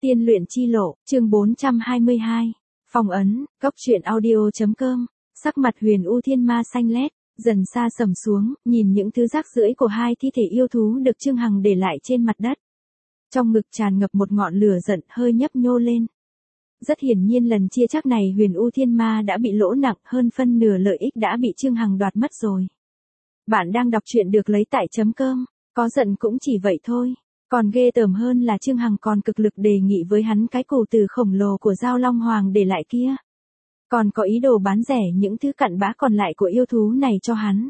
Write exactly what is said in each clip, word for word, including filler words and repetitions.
Tiên luyện chi lộ, chương bốn trăm hai mươi hai. Phong ấn, cốc truyện audio.com. Sắc mặt Huyền U Thiên Ma xanh lét, dần xa sầm xuống, nhìn những thứ rác rưởi của hai thi thể yêu thú được Trương Hằng để lại trên mặt đất. Trong ngực tràn ngập một ngọn lửa giận hơi nhấp nhô lên. Rất hiển nhiên lần chia chắc này Huyền U Thiên Ma đã bị lỗ nặng, hơn phân nửa lợi ích đã bị Trương Hằng đoạt mất rồi. Bạn đang đọc truyện được lấy tại chấm com, có giận cũng chỉ vậy thôi. Còn ghê tởm hơn là Trương Hằng còn cực lực đề nghị với hắn cái củ từ khổng lồ của Giao Long Hoàng để lại kia. Còn có ý đồ bán rẻ những thứ cặn bã còn lại của yêu thú này cho hắn.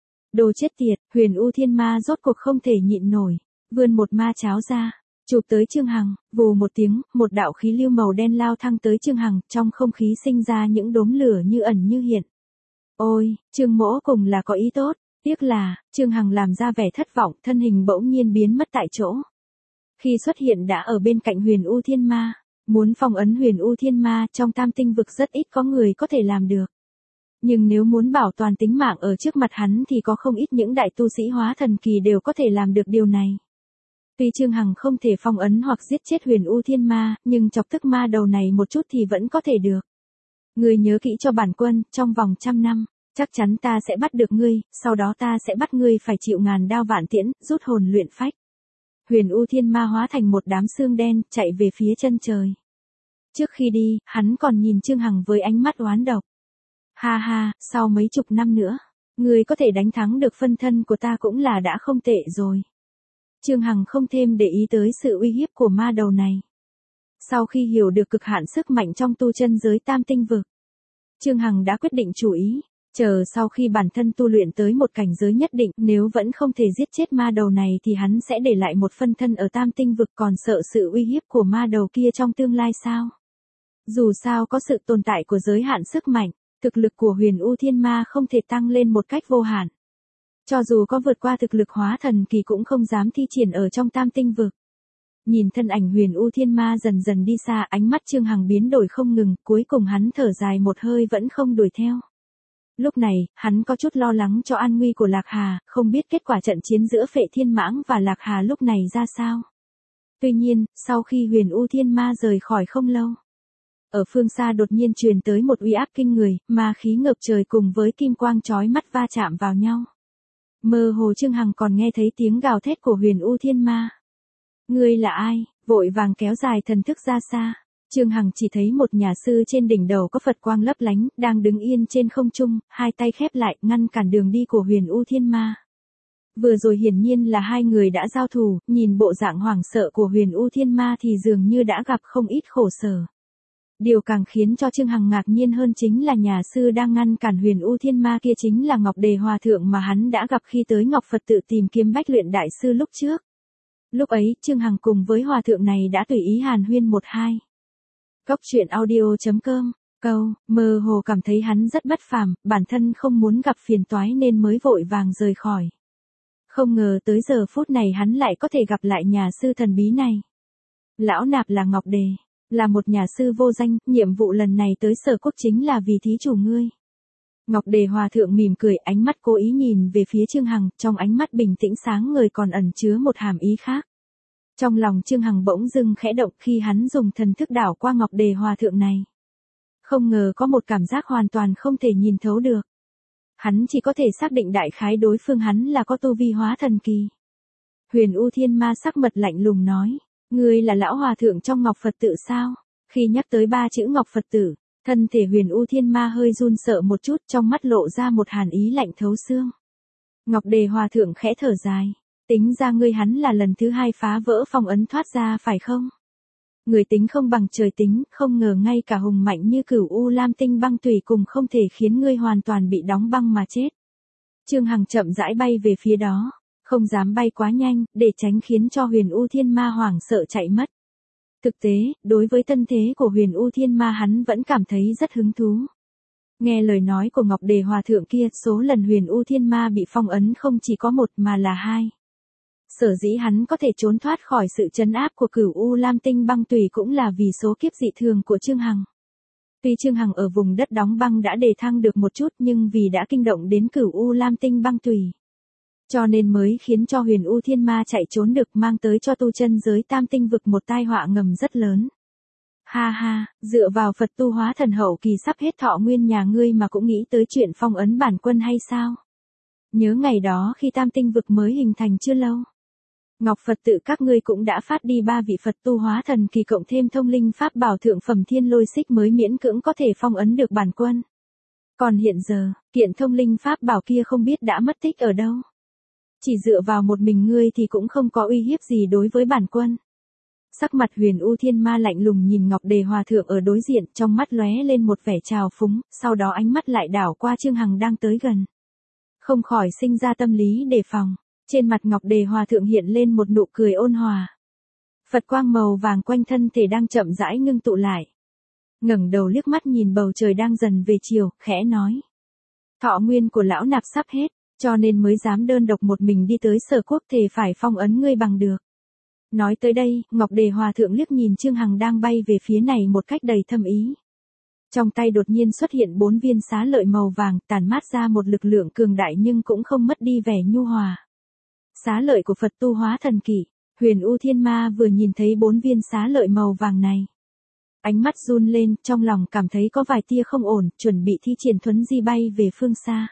Đồ chết tiệt, Huyền U Thiên Ma rốt cuộc không thể nhịn nổi, vươn một ma cháo ra, chụp tới Trương Hằng, vù một tiếng, một đạo khí lưu màu đen lao thăng tới Trương Hằng, trong không khí sinh ra những đốm lửa như ẩn như hiện. Ôi, Trương Mỗ cùng là có ý tốt, tiếc là, Trương Hằng làm ra vẻ thất vọng, thân hình bỗng nhiên biến mất tại chỗ. Khi xuất hiện đã ở bên cạnh Huyền U Thiên Ma, muốn phong ấn Huyền U Thiên Ma trong tam tinh vực rất ít có người có thể làm được. Nhưng nếu muốn bảo toàn tính mạng ở trước mặt hắn thì có không ít những đại tu sĩ hóa thần kỳ đều có thể làm được điều này. Tuy Trương Hằng không thể phong ấn hoặc giết chết Huyền U Thiên Ma, nhưng chọc tức ma đầu này một chút thì vẫn có thể được. Ngươi nhớ kỹ cho bản quân, trong vòng trăm năm, chắc chắn ta sẽ bắt được ngươi, sau đó ta sẽ bắt ngươi phải chịu ngàn đao vạn tiễn, rút hồn luyện phách. Huyền U Thiên Ma hóa thành một đám xương đen, chạy về phía chân trời. Trước khi đi, hắn còn nhìn Trương Hằng với ánh mắt oán độc. Ha ha, sau mấy chục năm nữa, ngươi có thể đánh thắng được phân thân của ta cũng là đã không tệ rồi. Trương Hằng không thêm để ý tới sự uy hiếp của ma đầu này. Sau khi hiểu được cực hạn sức mạnh trong tu chân giới tam tinh vực, Trương Hằng đã quyết định chủ ý. Chờ sau khi bản thân tu luyện tới một cảnh giới nhất định, nếu vẫn không thể giết chết ma đầu này thì hắn sẽ để lại một phân thân ở tam tinh vực, còn sợ sự uy hiếp của ma đầu kia trong tương lai sao? Dù sao có sự tồn tại của giới hạn sức mạnh, thực lực của Huyền U Thiên Ma không thể tăng lên một cách vô hạn. Cho dù có vượt qua thực lực hóa thần kỳ cũng không dám thi triển ở trong tam tinh vực. Nhìn thân ảnh Huyền U Thiên Ma dần dần đi xa, ánh mắt Trương Hằng biến đổi không ngừng, cuối cùng hắn thở dài một hơi vẫn không đuổi theo. Lúc này, hắn có chút lo lắng cho an nguy của Lạc Hà, không biết kết quả trận chiến giữa Phệ Thiên Mãng và Lạc Hà lúc này ra sao. Tuy nhiên, sau khi Huyền U Thiên Ma rời khỏi không lâu, ở phương xa đột nhiên truyền tới một uy áp kinh người, ma khí ngập trời cùng với kim quang chói mắt va chạm vào nhau. Mơ hồ Trương Hằng còn nghe thấy tiếng gào thét của Huyền U Thiên Ma. Ngươi là ai? Vội vàng kéo dài thần thức ra xa. Trương Hằng chỉ thấy một nhà sư trên đỉnh đầu có Phật quang lấp lánh, đang đứng yên trên không trung, hai tay khép lại, ngăn cản đường đi của Huyền U Thiên Ma. Vừa rồi hiển nhiên là hai người đã giao thủ, nhìn bộ dạng hoảng sợ của Huyền U Thiên Ma thì dường như đã gặp không ít khổ sở. Điều càng khiến cho Trương Hằng ngạc nhiên hơn chính là nhà sư đang ngăn cản Huyền U Thiên Ma kia chính là Ngọc Đề Hòa Thượng mà hắn đã gặp khi tới Ngọc Phật tự tìm kiếm Bách Luyện Đại Sư lúc trước. Lúc ấy, Trương Hằng cùng với Hòa Thượng này đã tùy ý hàn huyên một hai. Cốc truyện audio.com, câu, mơ hồ cảm thấy hắn rất bất phàm, bản thân không muốn gặp phiền toái nên mới vội vàng rời khỏi. Không ngờ tới giờ phút này hắn lại có thể gặp lại nhà sư thần bí này. Lão nạp là Ngọc Đề, là một nhà sư vô danh, nhiệm vụ lần này tới Sở Quốc chính là vì thí chủ ngươi. Ngọc Đề Hòa Thượng mỉm cười, ánh mắt cố ý nhìn về phía Trương Hằng, trong ánh mắt bình tĩnh sáng ngời còn ẩn chứa một hàm ý khác. Trong lòng Trương Hằng bỗng dưng khẽ động khi hắn dùng thần thức đảo qua Ngọc Đề Hòa Thượng này. Không ngờ có một cảm giác hoàn toàn không thể nhìn thấu được. Hắn chỉ có thể xác định đại khái đối phương hắn là có tu vi hóa thần kỳ. Huyền U Thiên Ma sắc mật lạnh lùng nói, ngươi là lão hòa thượng trong Ngọc Phật tự sao? Khi nhắc tới ba chữ Ngọc Phật tử, thân thể Huyền U Thiên Ma hơi run sợ một chút, trong mắt lộ ra một hàn ý lạnh thấu xương. Ngọc Đề Hòa Thượng khẽ thở dài. Tính ra ngươi hắn là lần thứ hai phá vỡ phong ấn thoát ra phải không? Người tính không bằng trời tính, không ngờ ngay cả hùng mạnh như Cửu U Lam Tinh băng tùy cùng không thể khiến ngươi hoàn toàn bị đóng băng mà chết. Trương Hằng chậm rãi bay về phía đó, không dám bay quá nhanh, để tránh khiến cho Huyền U Thiên Ma hoảng sợ chạy mất. Thực tế, đối với thân thế của Huyền U Thiên Ma hắn vẫn cảm thấy rất hứng thú. Nghe lời nói của Ngọc Đề Hòa Thượng kia, số lần Huyền U Thiên Ma bị phong ấn không chỉ có một mà là hai. Sở dĩ hắn có thể trốn thoát khỏi sự trấn áp của Cửu U Lam Tinh băng tùy cũng là vì số kiếp dị thường của Trương Hằng. Tuy Trương Hằng ở vùng đất đóng băng đã đề thăng được một chút nhưng vì đã kinh động đến Cửu U Lam Tinh băng tùy, Cho nên mới khiến cho Huyền U Thiên Ma chạy trốn được, mang tới cho tu chân giới tam tinh vực một tai họa ngầm rất lớn. Ha ha, dựa vào Phật tu hóa thần hậu kỳ sắp hết thọ nguyên nhà ngươi mà cũng nghĩ tới chuyện phong ấn bản quân hay sao? Nhớ ngày đó khi tam tinh vực mới hình thành chưa lâu. Ngọc Phật tự các ngươi cũng đã phát đi ba vị Phật tu hóa thần kỳ cộng thêm thông linh pháp bảo thượng phẩm thiên lôi xích mới miễn cưỡng có thể phong ấn được bản quân. Còn hiện giờ, kiện thông linh pháp bảo kia không biết đã mất tích ở đâu. Chỉ dựa vào một mình ngươi thì cũng không có uy hiếp gì đối với bản quân. Sắc mặt Huyền U Thiên Ma lạnh lùng nhìn Ngọc Đề Hòa Thượng ở đối diện, trong mắt lóe lên một vẻ trào phúng, sau đó ánh mắt lại đảo qua Trương Hằng đang tới gần. Không khỏi sinh ra tâm lý đề phòng, trên mặt Ngọc Đề Hòa Thượng hiện lên một nụ cười ôn hòa. Phật quang màu vàng quanh thân thể đang chậm rãi ngưng tụ lại. Ngẩng đầu liếc mắt nhìn bầu trời đang dần về chiều, khẽ nói. Thọ nguyên của lão nạp sắp hết, cho nên mới dám đơn độc một mình đi tới Sở Quốc, thề phải phong ấn ngươi bằng được. Nói tới đây, Ngọc Đề Hòa Thượng liếc nhìn Trương Hằng đang bay về phía này một cách đầy thâm ý. Trong tay đột nhiên xuất hiện bốn viên xá lợi màu vàng, tản mát ra một lực lượng cường đại nhưng cũng không mất đi vẻ nhu hòa. Xá lợi của Phật tu hóa thần kỳ. Huyền U Thiên Ma vừa nhìn thấy bốn viên xá lợi màu vàng này. Ánh mắt run lên, trong lòng cảm thấy có vài tia không ổn, chuẩn bị thi triển thuấn di bay về phương xa.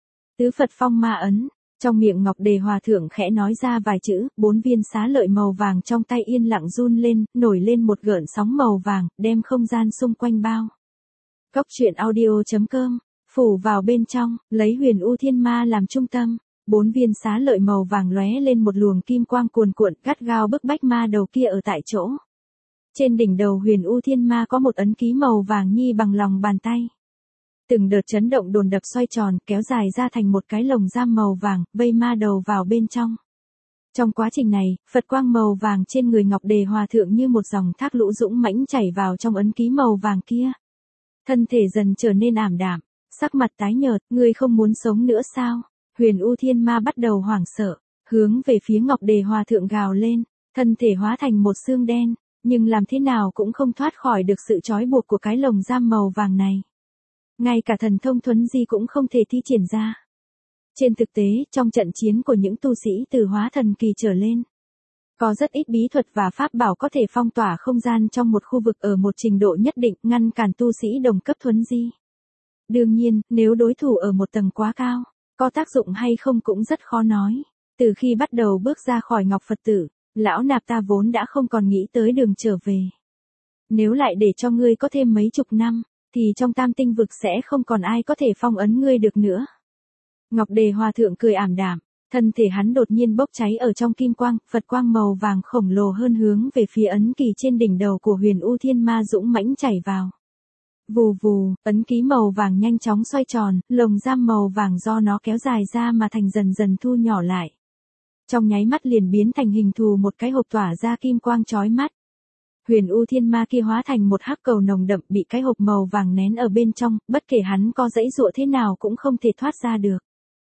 Tứ Phật phong ma ấn. Trong miệng Ngọc Đề Hòa Thượng khẽ nói ra vài chữ, bốn viên xá lợi màu vàng trong tay yên lặng run lên, nổi lên một gợn sóng màu vàng, đem không gian xung quanh bao. Cốc truyện audio chấm com, phủ vào bên trong, lấy Huyền U Thiên Ma làm trung tâm, bốn viên xá lợi màu vàng lóe lên một luồng kim quang cuồn cuộn, gắt gao bức bách ma đầu kia ở tại chỗ. Trên đỉnh đầu Huyền U Thiên Ma có một ấn ký màu vàng nhi bằng lòng bàn tay. Từng đợt chấn động đồn đập xoay tròn, kéo dài ra thành một cái lồng giam màu vàng, vây ma đầu vào bên trong. Trong quá trình này, Phật quang màu vàng trên người Ngọc Đề Hòa Thượng như một dòng thác lũ dũng mãnh chảy vào trong ấn ký màu vàng kia. Thân thể dần trở nên ảm đạm, sắc mặt tái nhợt, ngươi không muốn sống nữa sao? Huyền U Thiên Ma bắt đầu hoảng sợ, hướng về phía Ngọc Đề Hòa Thượng gào lên, thân thể hóa thành một xương đen, nhưng làm thế nào cũng không thoát khỏi được sự trói buộc của cái lồng giam màu vàng này. Ngay cả thần thông thuấn di cũng không thể thi triển ra. Trên thực tế, trong trận chiến của những tu sĩ từ hóa thần kỳ trở lên, có rất ít bí thuật và pháp bảo có thể phong tỏa không gian trong một khu vực ở một trình độ nhất định, ngăn cản tu sĩ đồng cấp thuấn di. Đương nhiên, nếu đối thủ ở một tầng quá cao, có tác dụng hay không cũng rất khó nói. Từ khi bắt đầu bước ra khỏi Ngọc Phật tử, lão nạp ta vốn đã không còn nghĩ tới đường trở về. Nếu lại để cho ngươi có thêm mấy chục năm, thì trong tam tinh vực sẽ không còn ai có thể phong ấn ngươi được nữa. Ngọc Đề Hòa Thượng cười ảm đạm, thân thể hắn đột nhiên bốc cháy ở trong kim quang, Phật quang màu vàng khổng lồ hơn hướng về phía ấn kỳ trên đỉnh đầu của Huyền U Thiên Ma dũng mãnh chảy vào. Vù vù, ấn ký màu vàng nhanh chóng xoay tròn, lồng giam màu vàng do nó kéo dài ra mà thành dần dần thu nhỏ lại. Trong nháy mắt liền biến thành hình thù một cái hộp tỏa ra kim quang chói mắt. Huyền U Thiên Ma kia hóa thành một hắc cầu nồng đậm, bị cái hộp màu vàng nén ở bên trong, bất kể hắn có giãy giụa thế nào cũng không thể thoát ra được.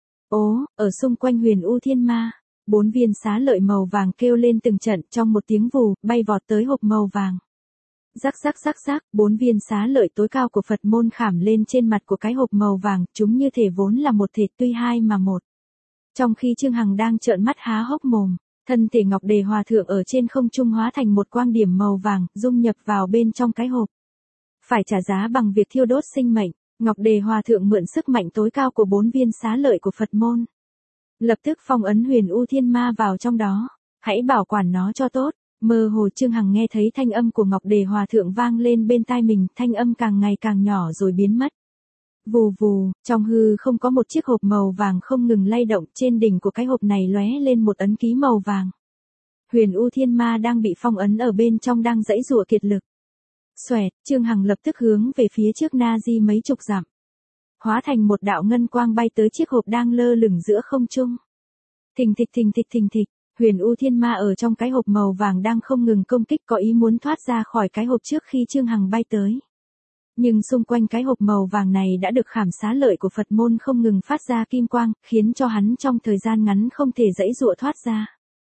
Ố, ở xung quanh Huyền U Thiên Ma, bốn viên xá lợi màu vàng kêu lên từng trận, trong một tiếng vù, bay vọt tới hộp màu vàng. Rắc rắc rắc rắc, bốn viên xá lợi tối cao của Phật môn khảm lên trên mặt của cái hộp màu vàng, chúng như thể vốn là một thể tuy hai mà một. Trong khi Trương Hằng đang trợn mắt há hốc mồm, thân thể Ngọc Đề Hòa Thượng ở trên không trung hóa thành một quang điểm màu vàng, dung nhập vào bên trong cái hộp. Phải trả giá bằng việc thiêu đốt sinh mệnh, Ngọc Đề Hòa Thượng mượn sức mạnh tối cao của bốn viên xá lợi của Phật môn. Lập tức phong ấn Huyền U Thiên Ma vào trong đó, hãy bảo quản nó cho tốt. Mơ hồ Trương Hằng nghe thấy thanh âm của Ngọc Đề Hòa Thượng vang lên bên tai mình, thanh âm càng ngày càng nhỏ rồi biến mất. Vù vù, trong hư không có một chiếc hộp màu vàng không ngừng lay động, trên đỉnh của cái hộp này lóe lên một ấn ký màu vàng. Huyền U Thiên Ma đang bị phong ấn ở bên trong đang giãy giụa kiệt lực. Xoẹt, Trương Hằng lập tức hướng về phía trước na di mấy chục dặm. Hóa thành một đạo ngân quang bay tới chiếc hộp đang lơ lửng giữa không trung. Thình thịch thình thịch thình thịch, Huyền U Thiên Ma ở trong cái hộp màu vàng đang không ngừng công kích, có ý muốn thoát ra khỏi cái hộp trước khi Trương Hằng bay tới. Nhưng xung quanh cái hộp màu vàng này đã được khảm xá lợi của Phật môn không ngừng phát ra kim quang, khiến cho hắn trong thời gian ngắn không thể giãy giụa thoát ra.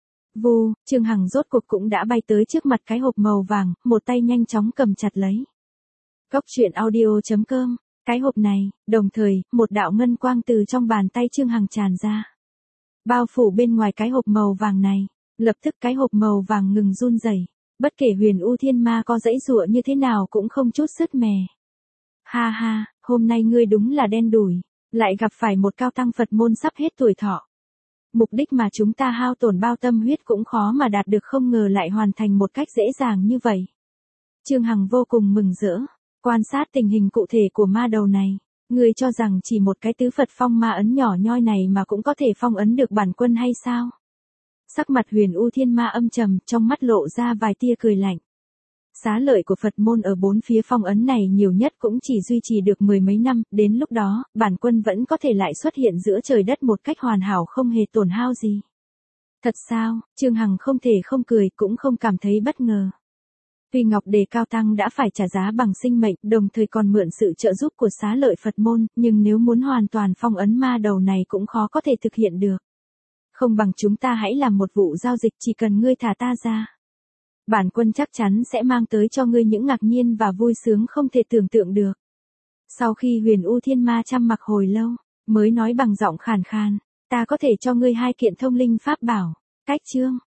Vù, Trương Hằng rốt cuộc cũng đã bay tới trước mặt cái hộp màu vàng, một tay nhanh chóng cầm chặt lấy. Cốc truyện audio chấm com, cái hộp này, đồng thời, một đạo ngân quang từ trong bàn tay Trương Hằng tràn ra. bao phủ bên ngoài cái hộp màu vàng này. Lập tức cái hộp màu vàng ngừng run rẩy. Bất kể Huyền U Thiên Ma có giãy giụa như thế nào cũng không chút sứt mẻ. Ha ha, hôm nay ngươi đúng là đen đủi, lại gặp phải một cao tăng Phật môn sắp hết tuổi thọ. Mục đích mà chúng ta hao tổn bao tâm huyết cũng khó mà đạt được, không ngờ lại hoàn thành một cách dễ dàng như vậy. Trương Hằng vô cùng mừng rỡ, quan sát tình hình cụ thể của ma đầu này. Ngươi cho rằng chỉ một cái tứ Phật phong ma ấn nhỏ nhoi này mà cũng có thể phong ấn được bản quân hay sao? Sắc mặt Huyền U Thiên Ma âm trầm, trong mắt lộ ra vài tia cười lạnh. Xá lợi của Phật môn ở bốn phía phong ấn này nhiều nhất cũng chỉ duy trì được mười mấy năm, đến lúc đó, bản quân vẫn có thể lại xuất hiện giữa trời đất một cách hoàn hảo không hề tổn hao gì. Thật sao? Trương Hằng không thể không cười, cũng không cảm thấy bất ngờ. Tuy Ngọc Đề Cao Tăng đã phải trả giá bằng sinh mệnh, đồng thời còn mượn sự trợ giúp của xá lợi Phật môn, nhưng nếu muốn hoàn toàn phong ấn ma đầu này cũng khó có thể thực hiện được. Không bằng chúng ta hãy làm một vụ giao dịch, chỉ cần ngươi thả ta ra. Bản quân chắc chắn sẽ mang tới cho ngươi những ngạc nhiên và vui sướng không thể tưởng tượng được. Sau khi Huyền U Thiên Ma trầm mặc hồi lâu, mới nói bằng giọng khàn khàn, ta có thể cho ngươi hai kiện thông linh pháp bảo. Cách chương